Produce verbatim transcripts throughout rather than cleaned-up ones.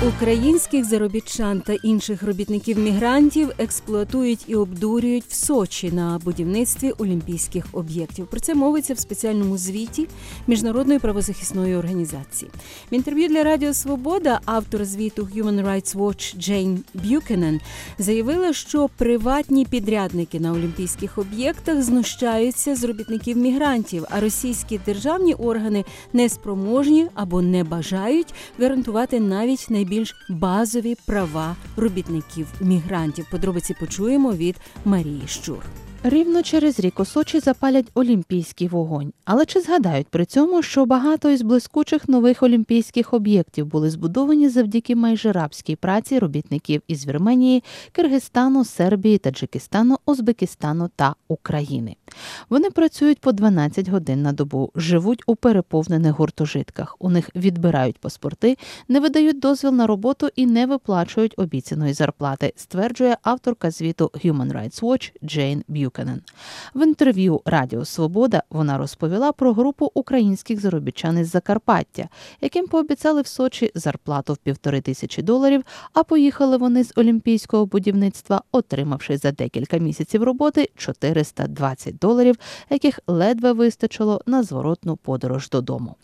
Українських заробітчан та інших робітників-мігрантів експлуатують і обдурюють в Сочі на будівництві олімпійських об'єктів. Про це мовиться в спеціальному звіті Міжнародної правозахисної організації. В інтерв'ю для Радіо Свобода автор звіту Human Rights Watch Джейн Б'юкенен заявила, що приватні підрядники на олімпійських об'єктах знущаються з робітників-мігрантів, а російські державні органи неспроможні або не бажають гарантувати навіть найбільш більш базові права робітників-мігрантів. Подробиці почуємо від Марії Щур. Рівно через рік у Сочі запалять олімпійський вогонь. Але чи згадають при цьому, що багато із блискучих нових олімпійських об'єктів були збудовані завдяки майже рабській праці робітників із Вірменії, Киргизстану, Сербії, Таджикистану, Узбекистану та України. Вони працюють по дванадцять годин на добу, живуть у переповнених гуртожитках, у них відбирають паспорти, не видають дозвіл на роботу і не виплачують обіцяної зарплати, стверджує авторка звіту Human Rights Watch Джейн Б'юкенен. В інтерв'ю Радіо Свобода вона розповіла про групу українських заробітчан із Закарпаття, яким пообіцяли в Сочі зарплату в півтори тисячі доларів, а поїхали вони з олімпійського будівництва, отримавши за декілька місяців роботи чотириста двадцять доларів, яких ледве вистачило на зворотну подорож додому.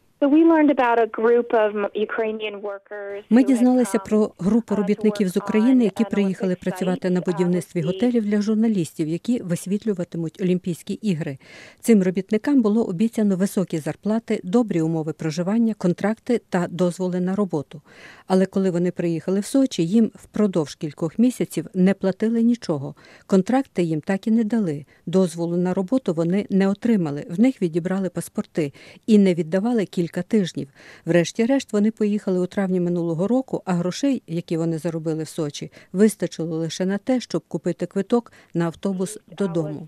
Ми дізналися про групу робітників з України, які приїхали працювати на будівництві готелів для журналістів, які висвітлюватимуть Олімпійські ігри. Цим робітникам було обіцяно високі зарплати, добрі умови проживання, контракти та дозволи на роботу. Але коли вони приїхали в Сочі, їм впродовж кількох місяців не платили нічого. Контракти їм так і не дали. Дозволу на роботу вони не отримали. В них відібрали паспорти і не віддавали кілька кілька тижнів. Врешті-решт вони поїхали у травні минулого року, а грошей, які вони заробили в Сочі, вистачило лише на те, щоб купити квиток на автобус додому.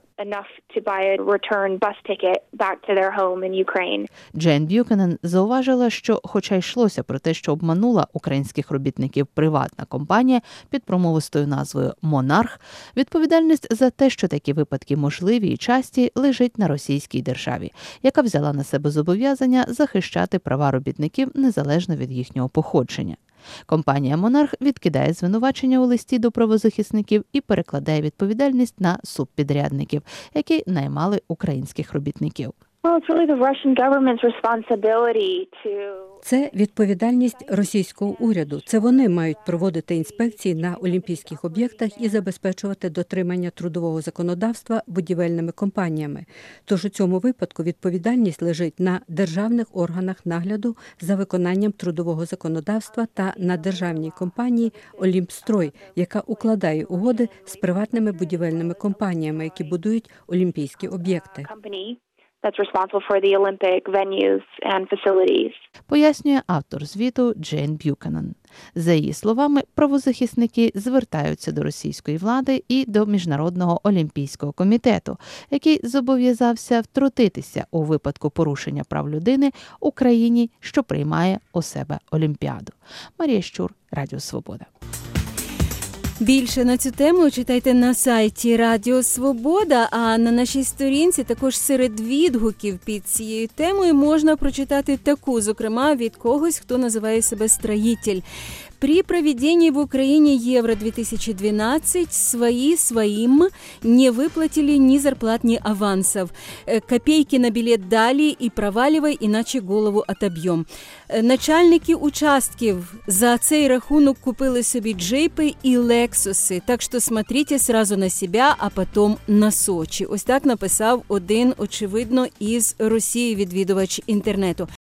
Джейн Б'юкенен зауважила, що хоча йшлося про те, що обманула українських робітників приватна компанія під промовистою назвою «Монарх», відповідальність за те, що такі випадки можливі і часті, лежить на російській державі, яка взяла на себе зобов'язання захищати права робітників незалежно від їхнього походження. Компанія «Монарх» відкидає звинувачення у листі до правозахисників і перекладає відповідальність на субпідрядників, які наймали українських робітників. Це відповідальність російського уряду. Це вони мають проводити інспекції на олімпійських об'єктах і забезпечувати дотримання трудового законодавства будівельними компаніями. Тож у цьому випадку відповідальність лежить на державних органах нагляду за виконанням трудового законодавства та на державній компанії «Олімпстрой», яка укладає угоди з приватними будівельними компаніями, які будують олімпійські об'єкти. That's responsible for the Olympic venues and facilities. Пояснює автор звіту Джейн Б'юкенен. За її словами, правозахисники звертаються до російської влади і до Міжнародного олімпійського комітету, який зобов'язався втрутитися у випадку порушення прав людини у країні, що приймає у себе Олімпіаду. Марія Щур, Радіо Свобода. Більше на цю тему читайте на сайті Радіо Свобода, а на нашій сторінці також серед відгуків під цією темою можна прочитати таку, зокрема, від когось, хто називає себе «строїтель». При проведении в Украине Евро две тысячи двенадцать свои своим не выплатили ни зарплат, ни авансов. Копейки на билет дали и проваливай, иначе голову отобьем. Начальники участків за цей рахунок купили собі джейпи і лексуси. Так що смотрите сразу на себя, а потом на Сочі. Ось так написав один, очевидно, із Росії відвідувач інтернету.